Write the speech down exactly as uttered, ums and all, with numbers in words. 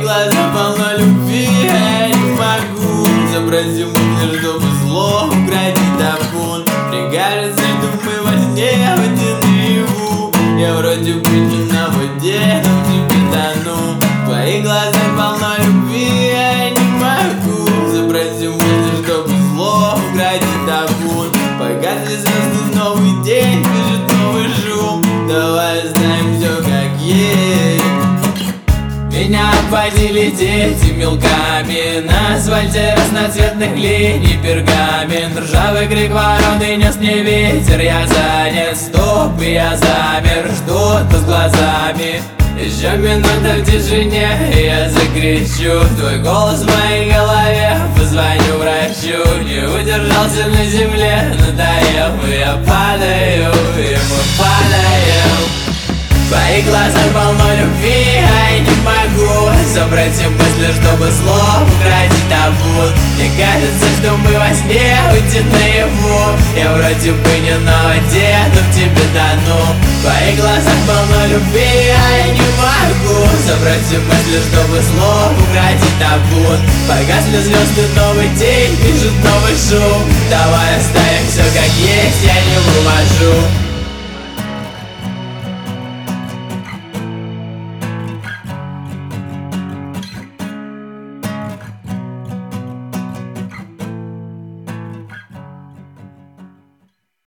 глазах полно любви, я не могу забрать мысли, чтобы зло украдить табун. Мне кажется, что мы во сне, хоть и наяву. Я вроде бы не на воде, но в тебе тону. В твоих глазах полно любви, я не могу забрать мысли, чтобы зло украдить табун. Погасли звезды, новый день, бежит новый шум. Давай оставим все как есть. Меня обводили дети мелками на асфальте разноцветных линий пергамент. Ржавый крик вороны нес мне ветер. Я занят, стоп, и я замер, что-то с глазами. Еще минута в тишине, и я закричу твой голос в моей голове. Позвоню врачу, не удержался на земле, надоел, и я падаю, и мы падаем. В твоих глазах полно любви, а я не могу собрать все мысли, чтобы зло украдить табун. Мне кажется, что мы во сне, уйти наяву. Я вроде бы не на воде, но в тебе тону. В твоих глазах полно любви, а я не могу собрать все мысли, чтобы зло украдить табун. Погасли звезды, новый день, пишет новый шум. Давай оставим все как есть, я не вывожу.